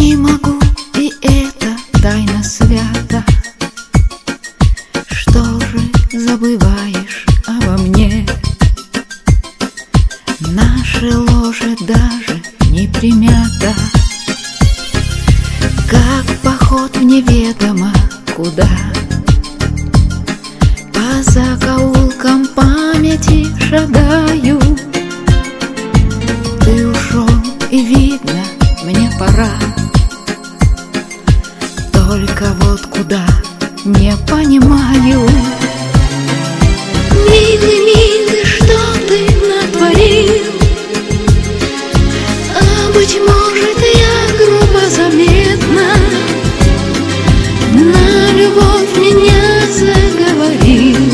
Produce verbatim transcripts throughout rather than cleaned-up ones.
Не могу, и это тайна свята. Что же забываешь обо мне? Наше ложе даже не примято, как поход в неведомо куда. По закоулкам памяти шагаю. Ты ушел, и видно, мне пора. Только вот куда, не понимаю. Милый, милый, что ты натворил? А быть может, я грубо, заметно на любовь меня заговорил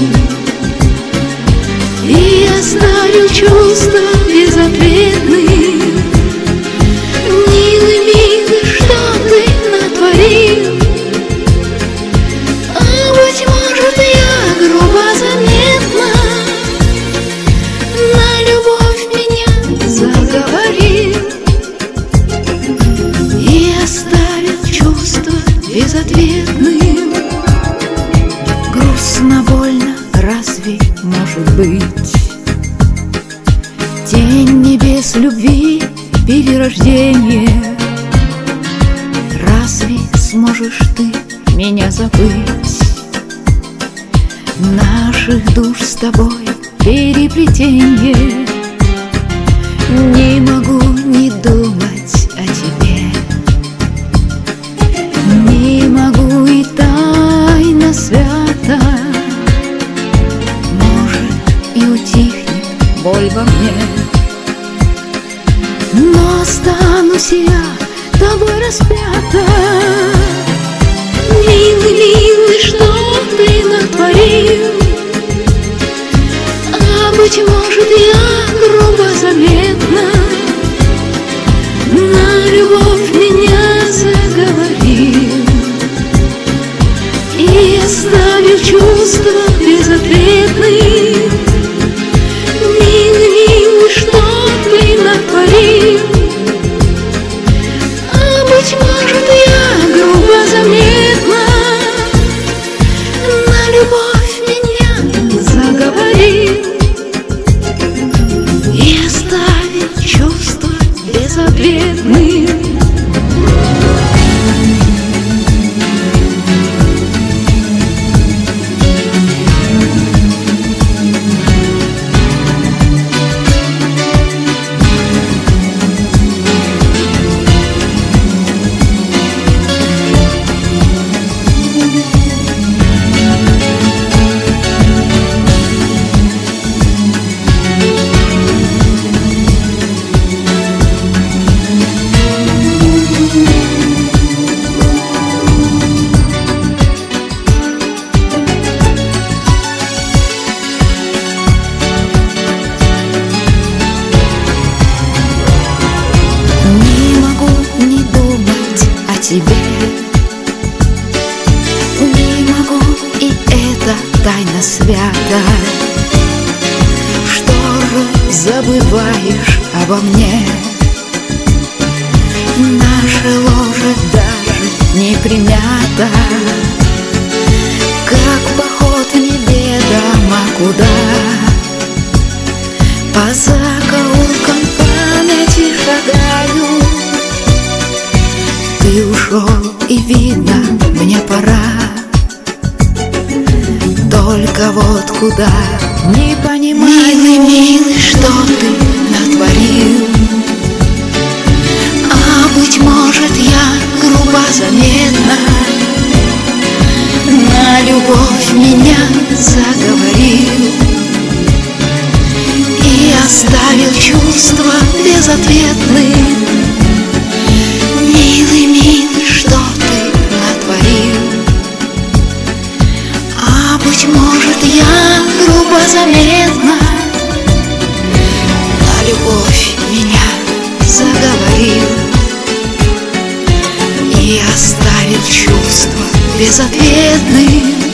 и оставил чувства безответные. Милый, милый, что ты натворил? А быть может, я грубо, заметно на любовь меня заговорил и оставил чувства безответным. Грустно, больно, разве может быть? Тень небес любви, перерождение. Разве сможешь ты меня забыть? Наших душ с тобой переплетение. Не могу не думать о тебе. Не могу, и тайна свята. Может, и утихнет боль во мне, но останусь я тобой распята. Милый, милый, что ты натворил? А быть может, я грубо, заметно на любовь меня заговорил и оставил чувства безответные. Милый, милый, что ты натворил? А быть может, я грубо, заметно на любовь меня заговорил и оставил чувства безответные. Тебе не могу, и это тайна свята. Что же забываешь обо мне? Наше ложе даже не примято, как поход в неведомо куда. По закоулкам памяти шагаю. Ты ушел, и видно, мне пора. Только вот куда, не понимаю. Милый, милый, что ты натворил? А быть может, я грубо, заметно на любовь меня заговорил и оставил чувства безответные. Милый, милый, что ты натворил? А быть может, я грубо, заметно на любовь меня заговорил и оставил чувства безответные.